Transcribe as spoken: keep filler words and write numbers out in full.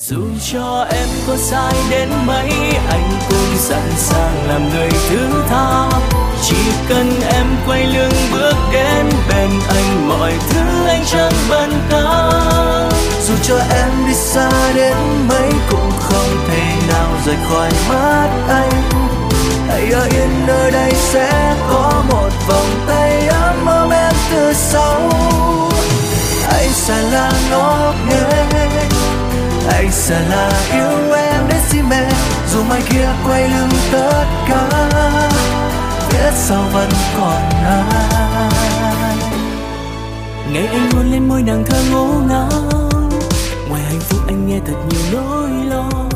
Dù cho em có sai đến mấy, anh cũng sẵn sàng làm người thứ tha. Chỉ cần em quay lưng bước đến bên anh, mọi thứ anh chẳng bận tâm. Dù cho em đi xa đến mấy cũng không thể nào rời khỏi mắt anh. Hãy ở yên nơi đây, sẽ có một vòng tay ấm ôm em từ sau. Anh sẽ là ngốc nghếch, anh sẽ là yêu em đến si mê. Dù mai kia quay lưng tất cả, biết sao vẫn còn ai. Ngày anh hôn lên môi nàng thơ ngố ngáo, ngoài hạnh phúc anh nghe thật nhiều nỗi lo.